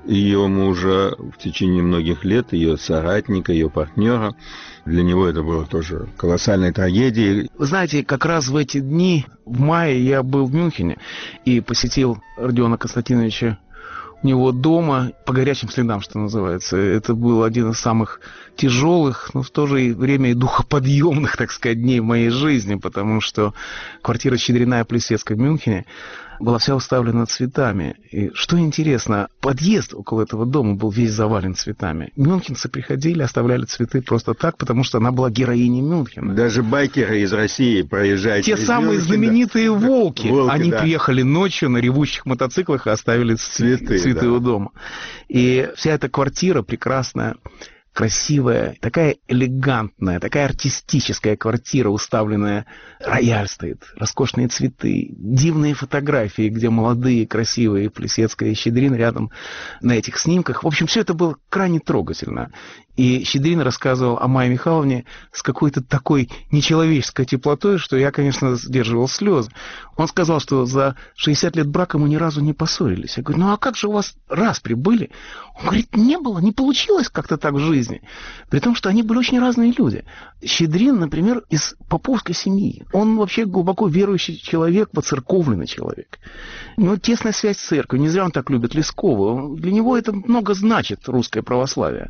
ее мужа в течение многих лет, ее соратника, ее партнера. Для него это было тоже колоссальной трагедией. Вы знаете, как раз в эти дни, в мае, я был в Мюнхене и посетил Родиона Константиновича у него дома, по горячим следам, что называется. Это был один из самых тяжелых, но в то же время и духоподъемных, так сказать, дней в моей жизни, потому что квартира Щедрина и Плесецкая в Мюнхене была вся уставлена цветами. И что интересно, подъезд около этого дома был весь завален цветами. Мюнхенцы приходили, оставляли цветы просто так, потому что она была героиней Мюнхена. Даже байкеры из России, проезжая Те через самые Мюнхен, знаменитые да. волки, волки, они да. приехали ночью на ревущих мотоциклах и оставили цветы, цветы да. у дома. И вся эта квартира прекрасная, красивая, такая элегантная, такая артистическая квартира, уставленная, рояль стоит, роскошные цветы, дивные фотографии, где молодые, красивые Плесецкая и Щедрин рядом на этих снимках. В общем, все это было крайне трогательно. И Щедрин рассказывал о Майе Михайловне с какой-то такой нечеловеческой теплотой, что я, конечно, сдерживал слезы. Он сказал, что за шестьдесят лет брака мы ни разу не поссорились. Я говорю, ну а как же у вас распри были? Он говорит, не было, не получилось как-то так в жизни. При том, что они были очень разные люди. Щедрин, например, из поповской семьи. Он вообще глубоко верующий человек, воцерковленный человек. У него тесная связь с церковью. Не зря он так любит Лескову. Для него это много значит, русское православие.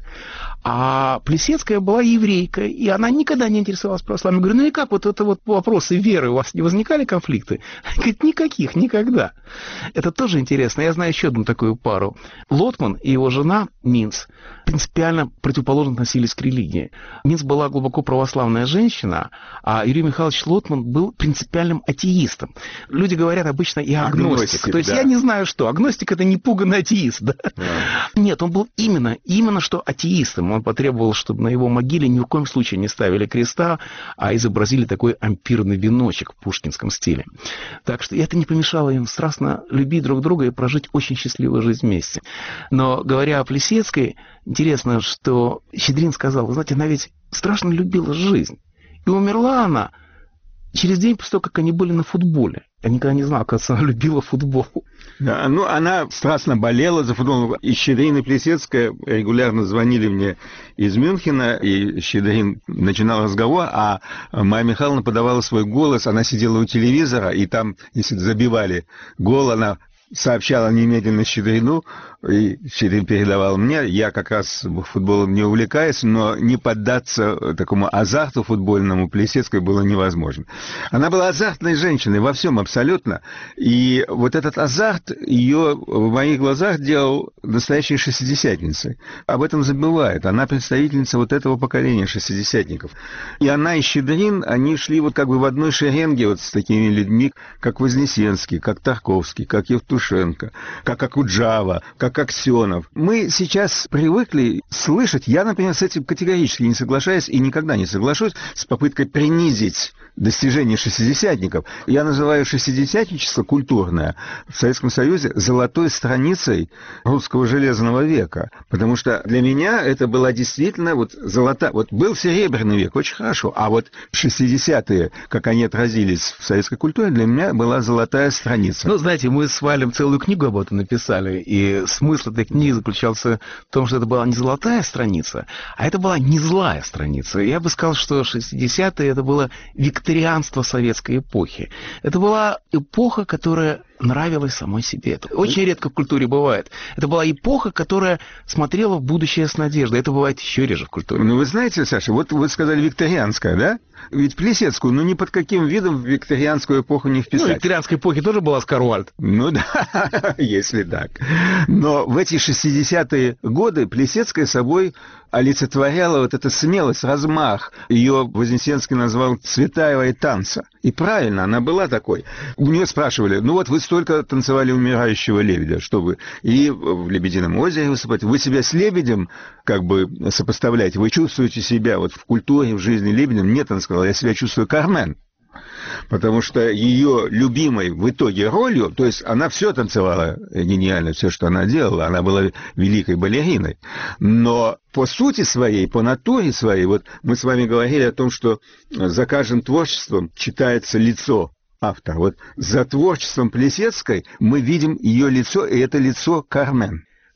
А Плесецкая была еврейка, и она никогда не интересовалась православием. Я говорю, ну и как вот это вот вопросы веры, у вас не возникали конфликты? Она говорит, никаких, никогда. Это тоже интересно. Я знаю еще одну такую пару. Лотман и его жена Минц принципиально противоположно относились к религии. Минц была глубоко православная женщина, а Юрий Михайлович Лотман был принципиальным атеистом. Люди говорят обычно и агностик. агностик То есть да. я не знаю что. Агностик — это не пуганный атеист. Да? Да. Нет, он был именно, именно что атеистом. Он потребовал, чтобы на его могиле ни в коем случае не ставили креста, а изобразили такой ампирный веночек в пушкинском стиле. Так что это не помешало им страстно любить друг друга и прожить очень счастливую жизнь вместе. Но говоря о Плесецкой, интересно, что Щедрин сказал, вы знаете, она ведь страшно любила жизнь. И умерла она через день после того, как они были на футболе. Я никогда не знал, как она любила футбол. Да, ну, она страстно болела за футбол. И Щедрин, и Плесецкая регулярно звонили мне из Мюнхена, и Щедрин начинал разговор, а Майя Михайловна подавала свой голос, она сидела у телевизора, и там, если забивали гол, она сообщала немедленно Щедрину, и Щедрин передавал мне. Я как раз футболом не увлекаюсь, но не поддаться такому азарту футбольному Плесецкой было невозможно. Она была азартной женщиной во всем абсолютно, и вот этот азарт ее в моих глазах делал настоящей шестидесятницей. Об этом забывают. Она представительница вот этого поколения шестидесятников. И она и Щедрин, они шли вот как бы в одной шеренге вот с такими людьми, как Вознесенский, как Тарковский, как Евтушенко, как Акуджава, как Аксенов. Мы сейчас привыкли слышать, я, например, с этим категорически не соглашаюсь и никогда не соглашусь с попыткой принизить достижения шестидесятников. Я называю шестидесятничество культурное в Советском Союзе золотой страницей русского железного века, потому что для меня это была действительно вот золотая... Вот был серебряный век, очень хорошо, а вот шестидесятые, как они отразились в советской культуре, для меня была золотая страница. Ну, знаете, мы с Валем целую книгу об этом написали, и смысл этой книги заключался в том, что это была не золотая страница, а это была не злая страница. Я бы сказал, что шестидесятые это было викторианство советской эпохи. Это была эпоха, которая нравилась самой себе. Это очень редко в культуре бывает. Это была эпоха, которая смотрела в будущее с надеждой. Это бывает еще реже в культуре. Ну, вы знаете, Саша, вот вы сказали викторианская, да? Ведь Плесецкую, ну, ни под каким видом в викторианскую эпоху не вписать. Ну, в викторианской эпохе тоже был Оскар Уальд. Ну, да, если так. Но в эти шестидесятые годы Плесецкая собой олицетворяла вот эта смелость, размах. Ее Вознесенский назвал «Цветаевой танца». И правильно, она была такой. У нее спрашивали, ну вот вы столько танцевали «Умирающего лебедя», что вы и в «Лебедином озере» выступаете. Вы себя с лебедем как бы сопоставляете? Вы чувствуете себя вот в культуре, в жизни лебедем? Нет, она сказала, я себя чувствую Кармен. Потому что ее любимой в итоге ролью, то есть она все танцевала гениально, все, что она делала, она была великой балериной, но по сути своей, по натуре своей, вот мы с вами говорили о том, что за каждым творчеством читается лицо автора. Вот за творчеством Плесецкой мы видим ее лицо, и это лицо Кармен.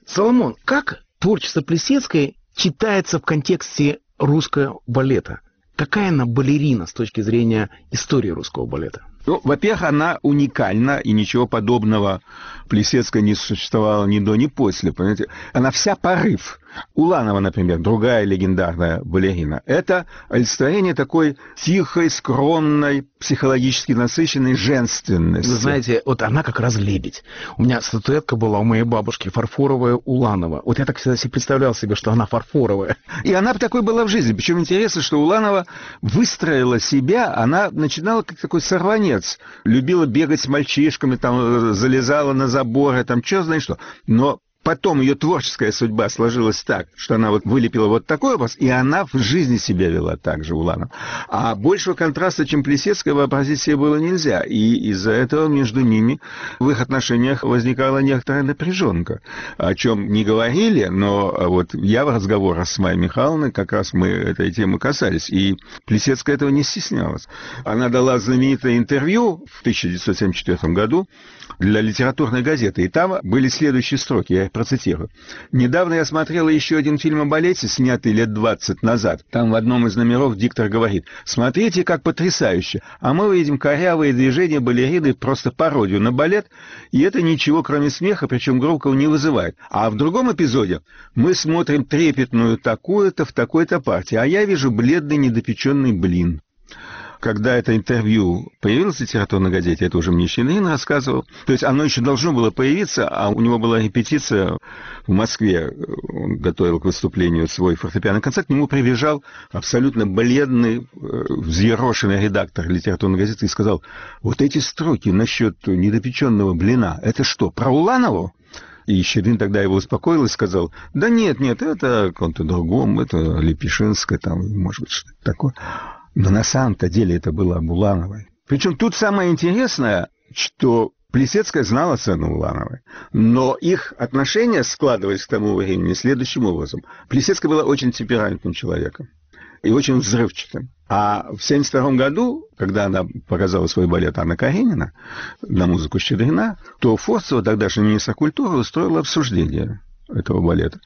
Соломон, как творчество Плисецкой читается в контексте русского балета? Какая она балерина с точки зрения истории русского балета? Ну, во-первых, она уникальна, и ничего подобного Плисецкой не существовало ни до, ни после. Понимаете? Она вся порыв. Уланова, например, другая легендарная балерина, это олицетворение такой тихой, скромной, психологически насыщенной женственности. Вы знаете, вот она как раз лебедь. У меня статуэтка была у моей бабушки, фарфоровая Уланова. Вот я так всегда себе представлял себе, что она фарфоровая. И она такой была в жизни. Причем интересно, что Уланова выстроила себя, она начинала как такой сорванец. Любила бегать с мальчишками, там, залезала на заборы, там, черт знает что. Но потом ее творческая судьба сложилась так, что она вот вылепила вот такой образ, и она в жизни себя вела так же, Уланова. А большего контраста, чем Плисецкая, вообразить себе было нельзя. И из-за этого между ними в их отношениях возникала некоторая напряженка, о чем не говорили, но вот я в разговорах с Майей Михайловной как раз мы этой темы касались, и Плисецкая этого не стеснялась. Она дала знаменитое интервью в тысяча девятьсот семьдесят четвёртом году для литературной газеты, и там были следующие строки, я их процитирую. «Недавно я смотрела еще один фильм о балете, снятый лет двадцать назад. Там в одном из номеров диктор говорит: смотрите, как потрясающе. А мы видим корявые движения балерины, просто пародию на балет, и это ничего, кроме смеха, причем громкого, не вызывает. А в другом эпизоде мы смотрим трепетную такую-то в такой-то партии, а я вижу бледный недопеченный блин». Когда это интервью появилось в литературной газете, это уже мне Щедрин рассказывал, то есть оно еще должно было появиться, а у него была репетиция в Москве, он готовил к выступлению свой фортепианный концерт, к нему прибежал абсолютно бледный, взъерошенный редактор литературной газеты и сказал: вот эти строки насчет недопеченного блина, это что, про Уланову? И Щедрин тогда его успокоил и сказал: да нет, нет, это о ком-то другом, это Лепешинская, там, может быть, что-то такое. Но на самом-то деле это было об Улановой. Причем тут самое интересное, что Плисецкая знала цену Улановой, но их отношения складывались к тому времени следующим образом. Плисецкая была очень темпераментным человеком и очень взрывчатым. А в семьдесят втором году, когда она показала свой балет «Анна Каренина» на музыку Щедрина, то Форцева, тогдашний министр культуры, устроила обсуждение этого балета.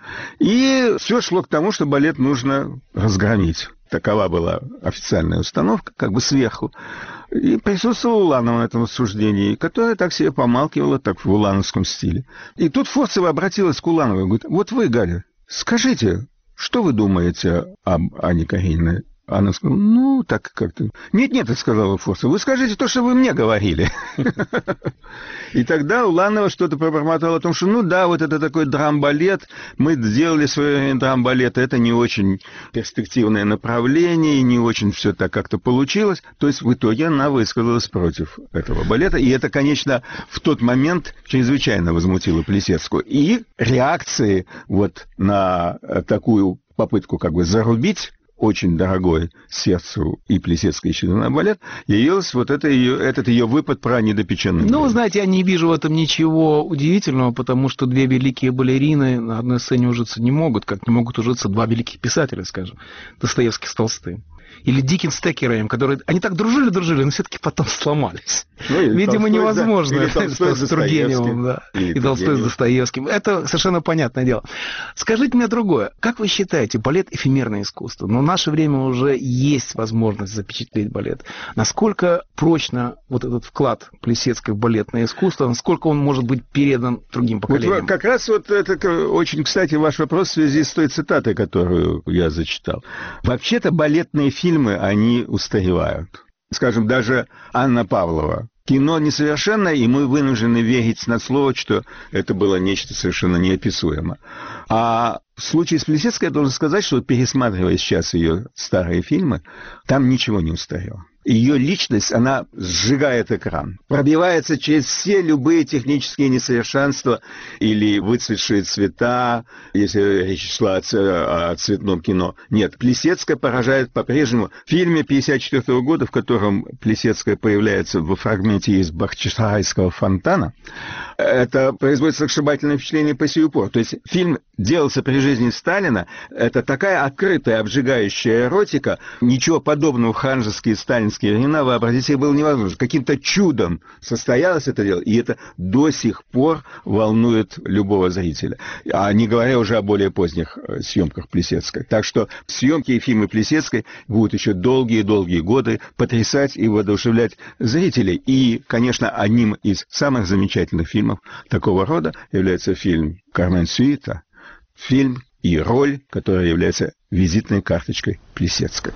И все шло к тому, что балет нужно разгромить. Такова была официальная установка, как бы сверху. И присутствовала Уланова на этом обсуждении, которая так себе помалкивала, так в улановском стиле. И тут Форцева обратилась к Улановой и говорит: вот вы, Галя, скажите, что вы думаете об Анне Карениной? Она сказала: ну, так как-то... Нет-нет, сказала Форцева, вы скажите то, что вы мне говорили. И тогда Уланова что-то пробормотала о том, что, ну да, вот это такой драм-балет, мы сделали свой драм-балет, это не очень перспективное направление, и не очень все так как-то получилось. То есть в итоге она высказалась против этого балета, и это, конечно, в тот момент чрезвычайно возмутило Плисецкую. И реакции вот на такую попытку как бы зарубить очень дорогой сердцу и Плисецкой, и Щедрина балет, явился вот это ее, этот ее выпад про недопеченный. Ну, знаете, я не вижу в этом ничего удивительного, потому что две великие балерины на одной сцене ужиться не могут, как не могут ужиться два великих писателя, скажем, Достоевский с Толстым. Или Диккенс с Теккереем, которые... Они так дружили-дружили, но все-таки потом сломались. Ну, Видимо, Толстой, невозможно. Да. С Тургеневым, да. И Толстой с Достоевским. Это совершенно понятное дело. Скажите мне другое. Как вы считаете, балет – эфемерное искусство? Но в наше время уже есть возможность запечатлеть балет. Насколько прочно вот этот вклад Плисецкой в балетное искусство, насколько он может быть передан другим поколениям? Вот как раз вот это очень, кстати, ваш вопрос в связи с той цитатой, которую я зачитал. Вообще-то балетные фильмы фильмы, они устаревают. Скажем, даже Анна Павлова. Кино несовершенное, и мы вынуждены верить на слово, что это было нечто совершенно неописуемое. А в случае с Плисецкой я должен сказать, что, пересматривая сейчас ее старые фильмы, там ничего не устарело. Ее личность, она сжигает экран, пробивается через все любые технические несовершенства или выцветшие цвета, если речь шла о цветном кино. Нет, Плисецкая поражает по-прежнему. В фильме пятьдесят четвёртого года, в котором Плисецкая появляется во фрагменте из Бахчисарайского фонтана, это производит сногсшибательное впечатление по сию пору. То есть фильм делался прежде жизни Сталина — это такая открытая, обжигающая эротика. Ничего подобного в ханжеские сталинские времена вообразить себе было невозможно. Каким-то чудом состоялось это дело, и это до сих пор волнует любого зрителя. А не говоря уже о более поздних съемках Плисецкой. Так что съемки и фильмы Плисецкой будут еще долгие-долгие годы потрясать и воодушевлять зрителей. И, конечно, одним из самых замечательных фильмов такого рода является фильм «Кармен Сюита», фильм и роль, которая является визитной карточкой Плисецкой.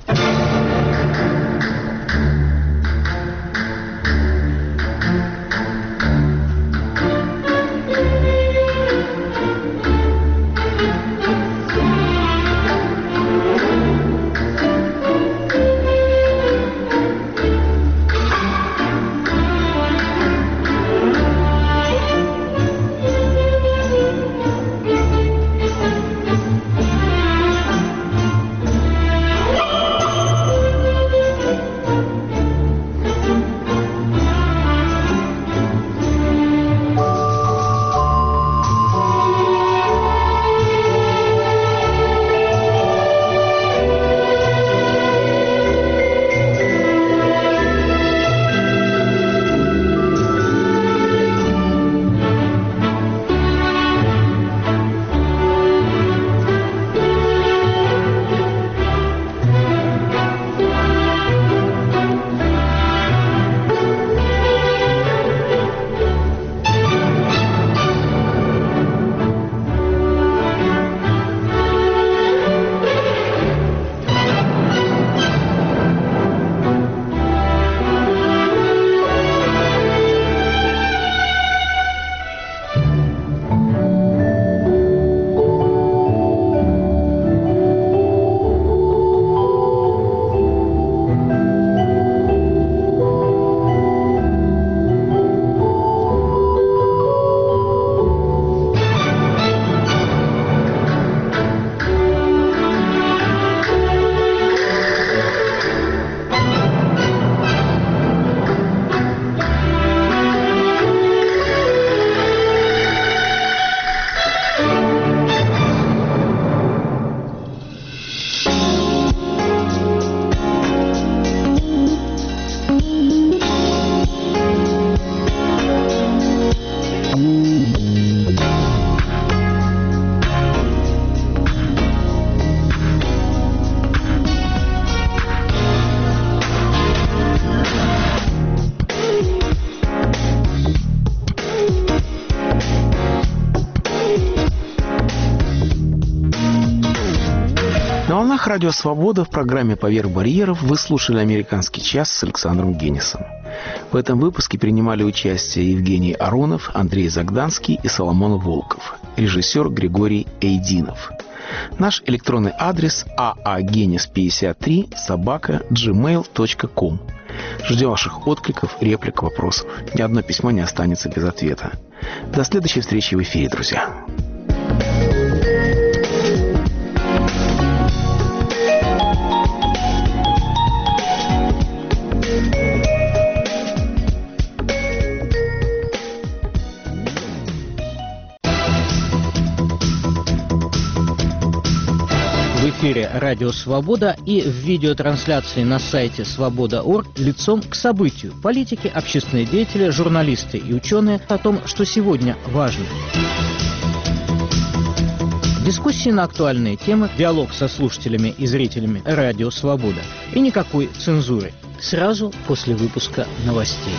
На волнах Радио Свобода в программе «Поверх барьеров» вы слушали «Американский час» с Александром Генисом. В этом выпуске принимали участие Евгений Аронов, Андрей Загданский и Соломон Волков, режиссер Григорий Эйдинов. Наш электронный адрес а а генис пятьдесят три собака джимейл точка ком. Ждем ваших откликов, реплик, вопросов. Ни одно письмо не останется без ответа. До следующей встречи в эфире, друзья. В эфире «Радио Свобода» и в видеотрансляции на сайте свобода точка орг лицом к событию. Политики, общественные деятели, журналисты и ученые о том, что сегодня важно. Дискуссии на актуальные темы, диалог со слушателями и зрителями «Радио Свобода». И никакой цензуры. Сразу после выпуска новостей.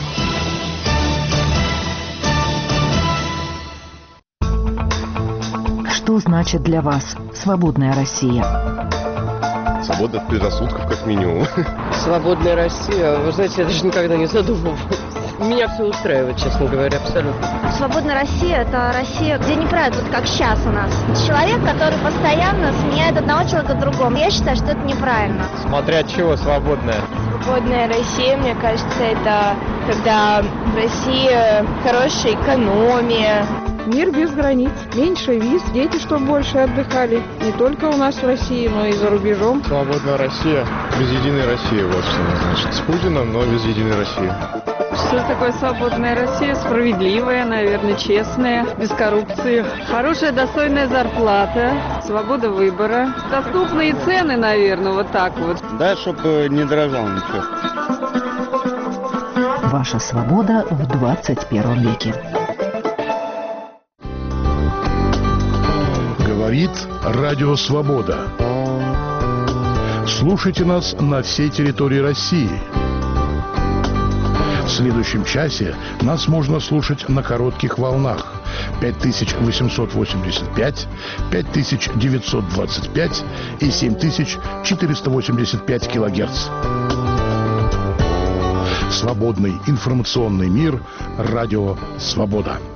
Что значит для вас свободная Россия? Свобода от предрассудков, как минимум. Свободная Россия, вы знаете, я даже никогда не задумывалась. Меня все устраивает, честно говоря, абсолютно. Свободная Россия – это Россия, где не правят, вот как сейчас у нас. Человек, который постоянно сменяет одного человека другому. Я считаю, что это неправильно. Смотря от чего свободная? Свободная Россия, мне кажется, это когда в России хорошая экономия. Мир без границ, меньше виз, дети, чтобы больше отдыхали. Не только у нас в России, но и за рубежом. Свободная Россия без единой России, вот что значит. С Путиным, но без единой России. Что такое свободная Россия? Справедливая, наверное, честная, без коррупции. Хорошая, достойная зарплата, свобода выбора. Доступные цены, наверное, вот так вот. Да, чтобы не дорожало ничего. Ваша свобода в двадцать первом веке. Говорит Радио Свобода. Слушайте нас на всей территории России. В следующем часе нас можно слушать на коротких волнах пять тысяч восемьсот восемьдесят пять, пять тысяч девятьсот двадцать пять и семь тысяч четыреста восемьдесят пять килогерц. Свободный информационный мир. Радио Свобода.